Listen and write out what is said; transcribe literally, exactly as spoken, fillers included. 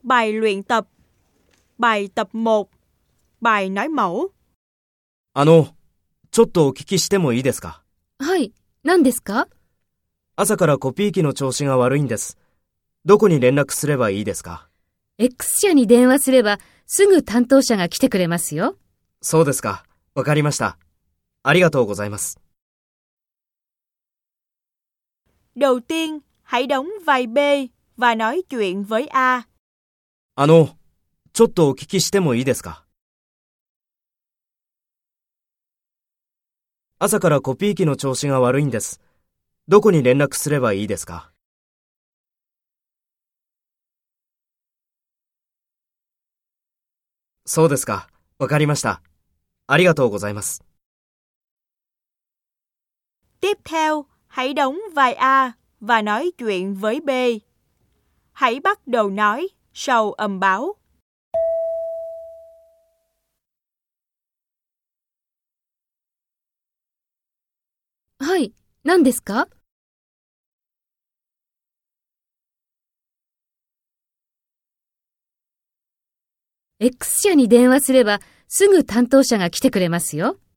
Bài luyện tập. Bài tập một. Bài nói mẫu. あの、ちょっとお聞きしてもいいですか？ はい、何ですか？ 朝からコピー機の調子が悪いんです。どこに連絡すればいいですか？ X 社に電話すればすぐ担当者が来てくれますよ。 そうですか。わかりました。ありがとうございます。 Đầu tiên, hãy đóng vai B và nói chuyện với A. あの、ちょっとお聞きしてもいいですか？朝からコピー機の調子が悪いんです。どこに連絡すればいいですか？そうですか。わかりました。ありがとうございます。 Tiếp theo, hãy đóng vai A và nói chuyện với B. Hãy bắt đầu nói sau âm báo. はい、何ですか？X 社に電話すればすぐ担当者が来てくれますよ。